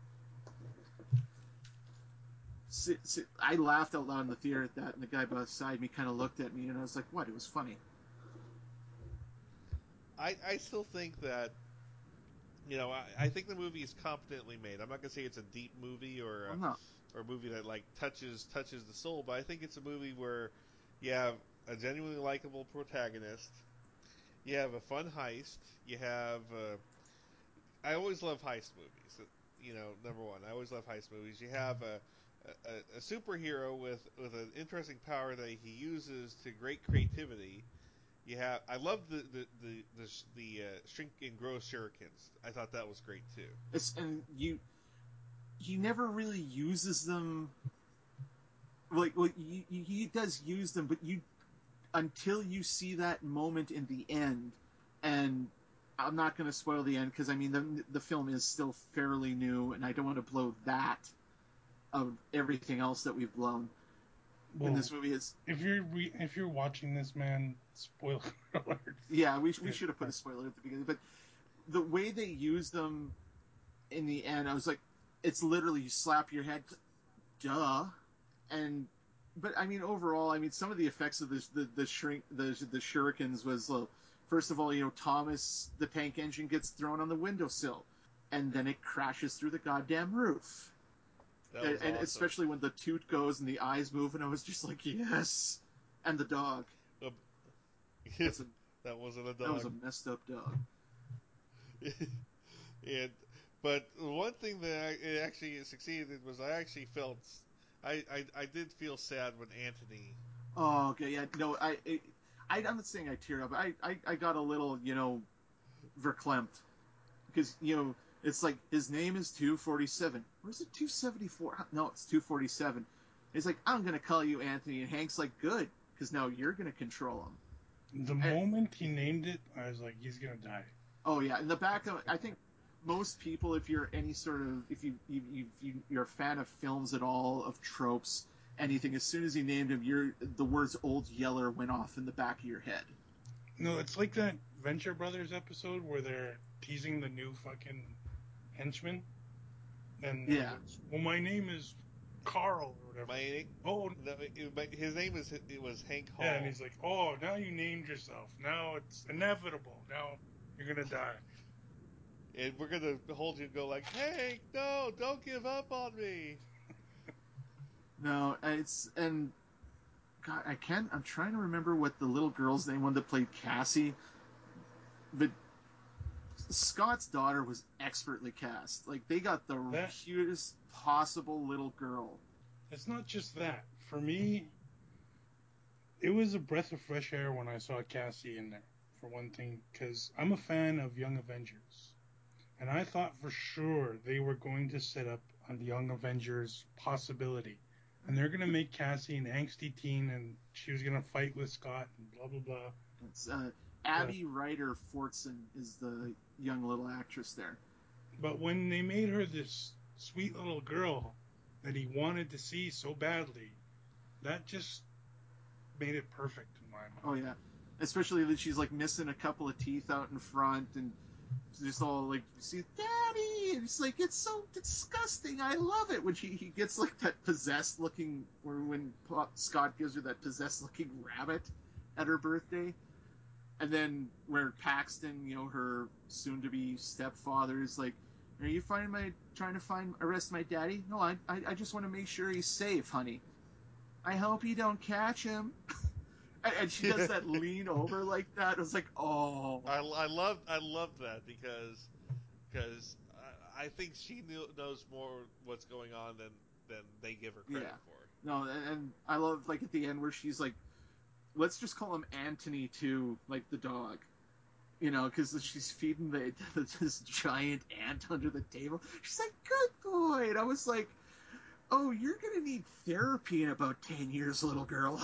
So, so I laughed out loud in the theater at that, and the guy beside me kind of looked at me, and I was like, what? It was funny. I, I still think that, you know, I, I think the movie is competently made. I'm not gonna say it's a deep movie or a, Well, no. or a movie that like touches touches the soul, but I think it's a movie where you have a genuinely likable protagonist, you have a fun heist, you have. Uh, I always love heist movies. You know, number one, I always love heist movies. You have a a, a superhero with with an interesting power that he uses to great creativity. You have I love the the the the, the uh, shrink and grow shurikens. I thought that was great too. It's, and you he never really uses them. Like, well, he, he does use them, but you until you see that moment in the end, and I'm not going to spoil the end because I mean the the film is still fairly new, and I don't want to blow that of everything else that we've blown. Well, in this movie is if you're re- if you're watching this, man, spoiler alert. Yeah, we we should have put a spoiler at the beginning, but the way they use them in the end, I was like, it's literally you slap your head, duh, and but I mean overall, I mean some of the effects of this, the the shrink the the shurikens was uh, first of all, you know, Thomas the tank engine gets thrown on the windowsill, and then it crashes through the goddamn roof. That was and awesome. Especially when the toot goes and the eyes move, and I was just like, yes. And the dog. Uh, That's a, that wasn't a dog. That was a messed up dog. and but one thing that I, it actually succeeded was I actually felt I, I I did feel sad when Anthony. Oh, okay, yeah, no, I, I I'm not saying I teared up. I, I, I got a little, you know, verklempt because you know it's like his name is two forty-seven. Where's it two seventy-four? No, it's two forty-seven. He's like, I'm gonna call you Anthony, and Hank's like, good, because now you're gonna control him. The and, moment he named it, I was like, he's gonna die. Oh yeah, in the back of, I think most people, if you're any sort of, if you, you, you, you you're a fan of films at all, of tropes, anything, as soon as he named him, you're, the words Old Yeller went off in the back of your head. No, it's like that Venture Brothers episode where they're teasing the new fucking henchman. And yeah. Goes, well, my name is Carl or whatever. My name, oh, no, it, his name was it was Hank Hall. Yeah, and he's like, oh, now you named yourself. Now it's inevitable. Now you're gonna die. And we're gonna hold you and go like, Hank, no, don't give up on me. No, it's and God, I can't. I'm trying to remember what the little girl's name was that played Cassie, but Scott's daughter was expertly cast. Like they got the that, cutest possible little girl. It's not just that. For me, it was a breath of fresh air when I saw Cassie in there. For one thing, because I'm a fan of Young Avengers. And I thought for sure they were going to set up on the Young Avengers possibility. And they're going to make Cassie an angsty teen, and she was going to fight with Scott, and blah, blah, blah. It's, uh, Abby but, Ryder Fortson is the young little actress there. But when they made her this sweet little girl that he wanted to see so badly, that just made it perfect in my mind. Oh, yeah. Especially that she's, like, missing a couple of teeth out in front, and just all like, you see, Daddy, and it's like, it's so disgusting. I love it when she he gets like that possessed looking, or when Scott gives her that possessed looking rabbit at her birthday, and then where Paxton, you know, her soon to be stepfather, is like, are you finding my trying to find arrest my daddy? No, I I, I just want to make sure he's safe, honey. I hope you don't catch him. and, and she does that lean over like that. It was like, oh. I, I loved I loved that because because I, I think she knew, knows more what's going on than than they give her credit Yeah. for. No, and, and I love like at the end where she's like, let's just call him Anthony too, like the dog. You know, because she's feeding the, this giant ant under the table. She's like, good boy. And I was like, oh, you're going to need therapy in about ten years, little girl.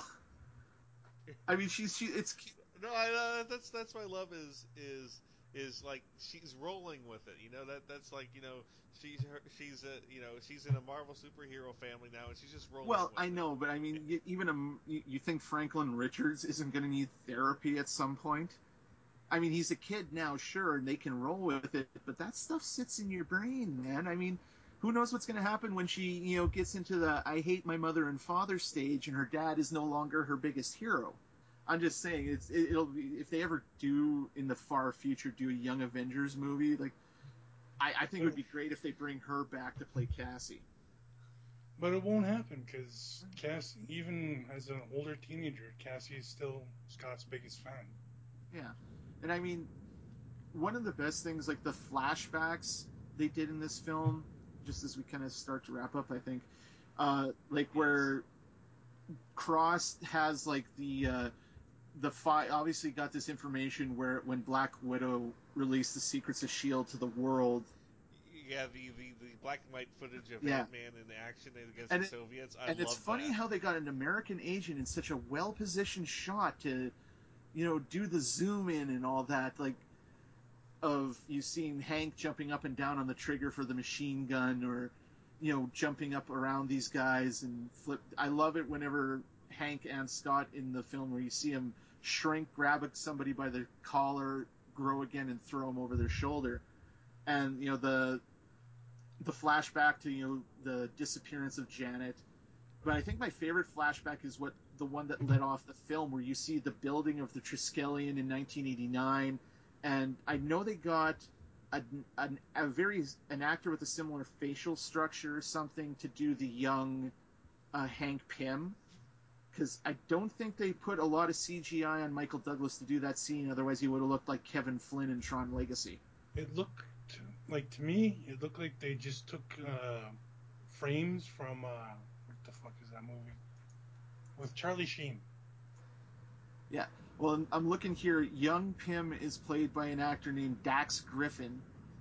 I mean, she's, she, it's... No, I, uh, that's, that's my love is, is, is like, she's rolling with it. You know, that, that's like, you know, she's, her, she's a, you know, she's in a Marvel superhero family now, and she's just rolling Well, with I it. know, but I mean, you, even a, you, you think Franklin Richards isn't going to need therapy at some point? I mean, he's a kid now, sure, and they can roll with it, but that stuff sits in your brain, man. I mean, who knows what's going to happen when she, you know, gets into the I hate my mother and father stage and her dad is no longer her biggest hero. I'm just saying, it's, it, it'll be, if they ever do, in the far future, do a Young Avengers movie, like, I, I think it would be great if they bring her back to play Cassie. But it won't happen, because Cassie, even as an older teenager, Cassie is still Scott's biggest fan. Yeah. And I mean, one of the best things, like the flashbacks they did in this film, just as we kind of start to wrap up, I think, uh, like where Cross has like the uh, the fi- obviously got this information where when Black Widow released the secrets of S H I E L D to the world. Yeah, the, the, the black and white footage of yeah. Ant-Man in action against and the it, Soviets. I and love it's funny that. how they got an American agent in such a well-positioned shot to, you know, do the zoom in and all that, like, of you seeing Hank jumping up and down on the trigger for the machine gun, or, you know, jumping up around these guys and flip. I love it whenever Hank and Scott in the film where you see him shrink, grab somebody by the collar, grow again, and throw him over their shoulder. And, you know, the the flashback to, you know, the disappearance of Janet. But I think my favorite flashback is what the one that led off the film, where you see the building of the Triskelion in nineteen eighty-nine, and I know they got a, a, a very an actor with a similar facial structure or something to do the young uh, Hank Pym, because I don't think they put a lot of C G I on Michael Douglas to do that scene. Otherwise, he would have looked like Kevin Flynn in Tron Legacy. It looked like, to me, it looked like they just took uh, frames from uh, what the fuck is that movie with Charlie Sheen? Yeah. Well, I'm looking here. Young Pym is played by an actor named Dax Griffin.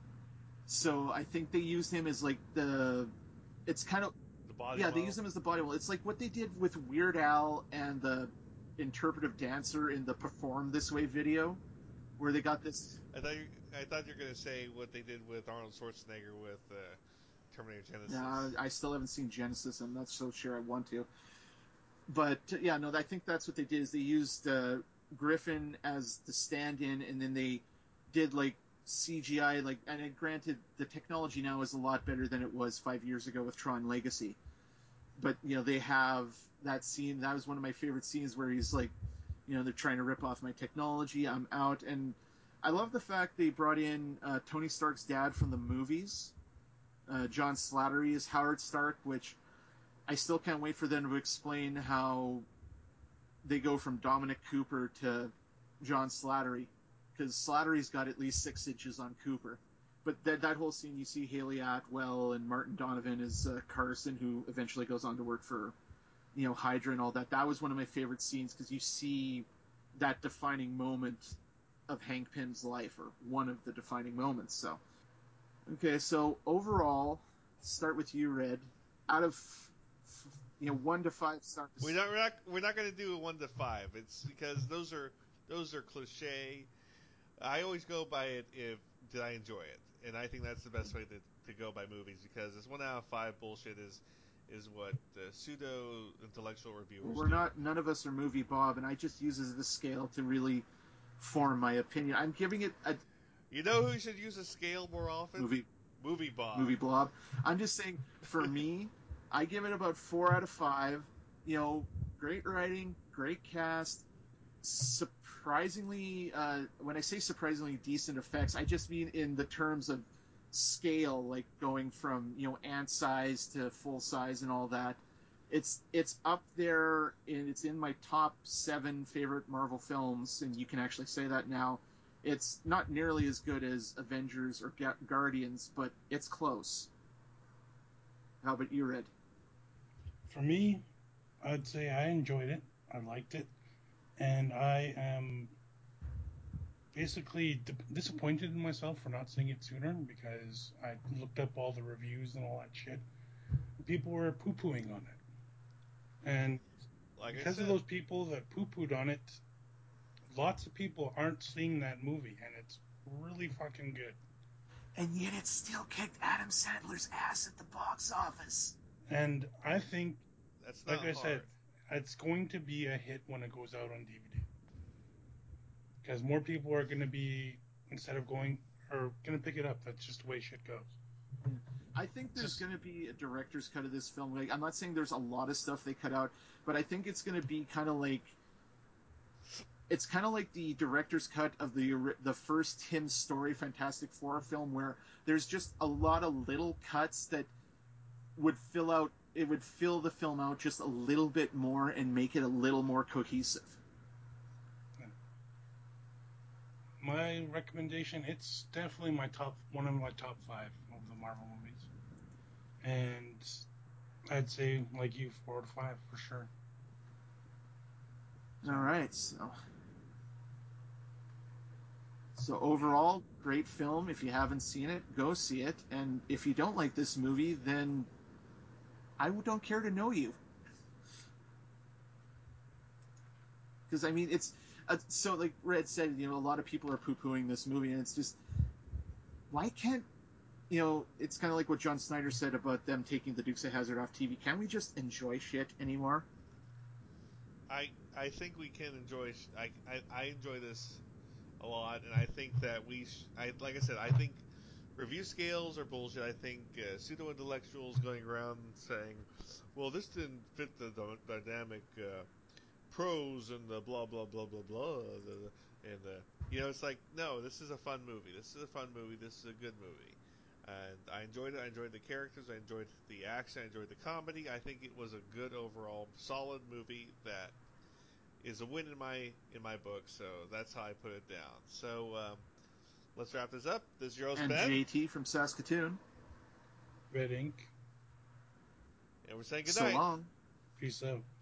So I think they used him as like the. It's kind of. The body yeah, model? they used him as the body model. It's like what they did with Weird Al and the interpretive dancer in the Perform This Way video, where they got this. I thought you, I thought you were going to say what they did with Arnold Schwarzenegger with uh, Terminator Genesis. Uh, I still haven't seen Genesis. I'm not so sure I want to. But yeah, no, I think that's what they did. Is they used uh, Griffin as the stand-in, and then they did like C G I. Like, and granted, the technology now is a lot better than it was five years ago with Tron Legacy. But you know, they have that scene. That was one of my favorite scenes where he's like, you know, they're trying to rip off my technology. I'm out, and I love the fact they brought in uh, Tony Stark's dad from the movies. Uh, John Slattery is Howard Stark, which I still can't wait for them to explain how they go from Dominic Cooper to John Slattery, because Slattery's got at least six inches on Cooper. But that that whole scene, you see Haley Atwell and Martin Donovan as uh, Carson, who eventually goes on to work for, you know, Hydra and all that. That was one of my favorite scenes, because you see that defining moment of Hank Pym's life, or one of the defining moments. So, okay, so overall, start with you, Red. Out of, you know, one to five stars. We're not we're not we're not going to do a one to five. It's because those are those are cliche. I always go by it if did I enjoy it, and I think that's the best way to, to go by movies, because this one out of five bullshit is is what uh, pseudo intellectual reviewers We're do. not. None of us are movie Bob, and I just uses the scale to really form my opinion. I'm giving it a You know who should use a scale more often? Movie Movie Bob. movie blob. I'm just saying, for me, I give it about four out of five. You know, great writing, great cast, surprisingly, uh, when I say surprisingly decent effects, I just mean in the terms of scale, like going from, you know, ant size to full size and all that. It's it's up there, and it's in my top seven favorite Marvel films, and you can actually say that now. It's not nearly as good as Avengers or Ga- Guardians, but it's close. How about you, Red? For me, I'd say I enjoyed it. I liked it. And I am basically d- disappointed in myself for not seeing it sooner because I looked up all the reviews and all that shit. People were poo-pooing on it. And Like because of those people that poo-pooed on it, lots of people aren't seeing that movie, and it's really fucking good. And yet it still kicked Adam Sandler's ass at the box office. And I think, That's not like I hard. said, it's going to be a hit when it goes out on D V D. Because more people are going to be, instead of going, are going to pick it up. That's just the way shit goes. I think there's going to be a director's cut of this film. Like, I'm not saying there's a lot of stuff they cut out, but I think it's going to be kind of like, it's kind of like the director's cut of the the first Tim Story Fantastic Four film, where there's just a lot of little cuts that would fill out, it would fill the film out just a little bit more and make it a little more cohesive. My recommendation, it's definitely my top, one of my top five of the Marvel movies. And I'd say, like you, four to five for sure. So. All right, so so overall, great film. If you haven't seen it, go see it. And if you don't like this movie, then I don't care to know you. Because I mean, it's uh, so like Red said, you know, a lot of people are poo-pooing this movie, and it's just, why can't, you know, it's kind of like what John Snyder said about them taking the Dukes of Hazzard off T V. Can't we just enjoy shit anymore? I I think we can enjoy. I I, I enjoy this a lot, and I think that we. Sh- I like I said, I think review scales are bullshit. I think uh, pseudo intellectuals going around saying, "Well, this didn't fit the, the dynamic uh, prose and the blah blah blah blah blah," the, and uh, you know, it's like, no, this is a fun movie. This is a fun movie. This is a good movie. And I enjoyed it. I enjoyed the characters. I enjoyed the action. I enjoyed the comedy. I think it was a good overall, solid movie that is a win in my in my book. So that's how I put it down. So um, let's wrap this up. This is your host, and Ben. J T from Saskatoon. Red Ink. And we're saying good So night. long. Peace out.